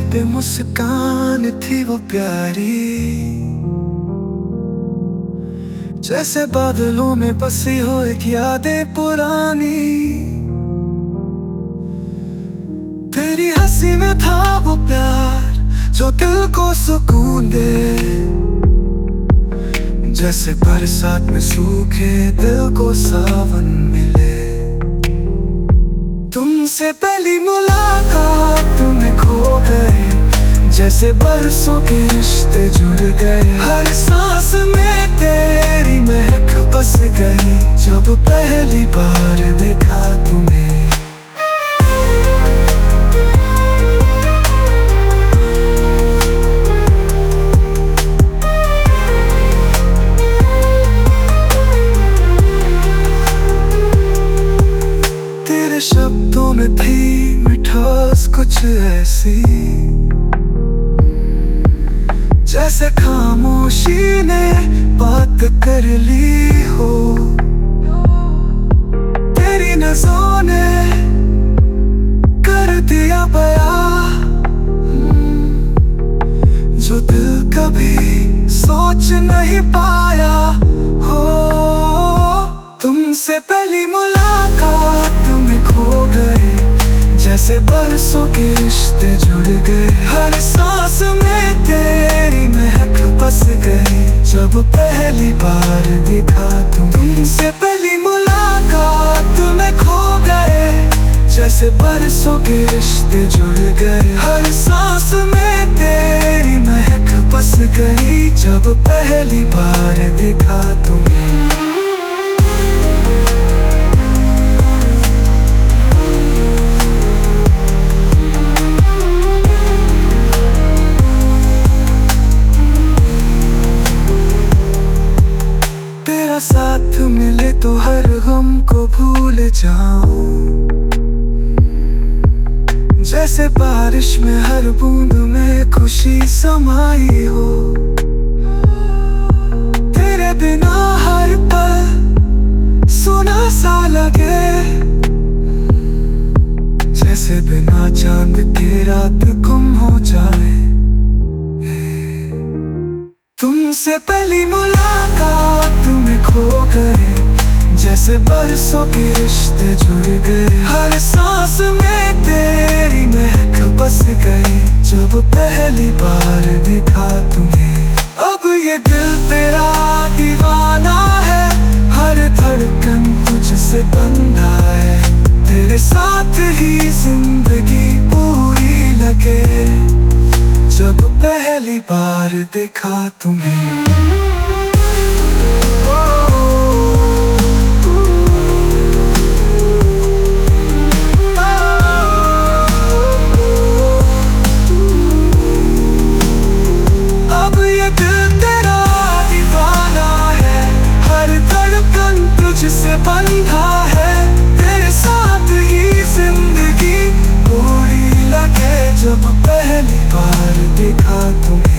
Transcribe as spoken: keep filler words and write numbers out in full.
पे मुस्कान थी वो प्यारी, जैसे बादलों में बसी हो एक यादें पुरानी। तेरी हंसी में था वो प्यार जो दिल को सुकून दे, जैसे बरसात में सूखे दिल को सावन मिले। तुमसे पहली मुलाकात में खो गए, जैसे बरसों के रिश्ते जुड़ गए। हर सांस में तेरी महक बस गई, जब पहली बार देखा तुम्हें। तेरे शब्दों में थी मिठास कुछ ऐसी, जैसे खामोशी ने बात कर ली हो। तेरी नजरों ने कर दिया बयां, जो दिल कभी सोच नहीं पाया हो। तुमसे पहली मुलाकात में खो गए, जैसे बरसों के रिश्ते जुड़ गए। हर सांस में तेरी महक बस गई, जब पहली बार देखा तुमसे पहली मुलाकात में खो गए, जैसे बरसों के रिश्ते जुड़ गए। हर सांस में तेरी महक बस गई, जब पहली बार देखा तुम्हें। तेरा साथ मिले तो हर गम को भूल जाऊं, जैसे बारिश में हर बूंद में खुशी समाई हो। तेरे बिना हर पल सुना सा लगे, जैसे बिना चांद के रात गुम हो जाए। तुमसे पहली मुलाकात में खो गए, जैसे बरसों के रिश्ते जुड़ गए। हर सांस में तेरी महक बस गई, जब पहली बार देखा तुम्हें। अब ये दिल तेरा दीवाना है, हर धड़कन तुझसे बंधा है। तेरे साथ ही जिंदगी पूरी लगे, जब पहली बार देखा तुम्हें। अब ये दिल तेरा दीवाना है, हर धड़कन तुझसे बंधा है। तेरे साथ ही जिंदगी पूरी लगे, जब पहली बार देखा तुम्हें।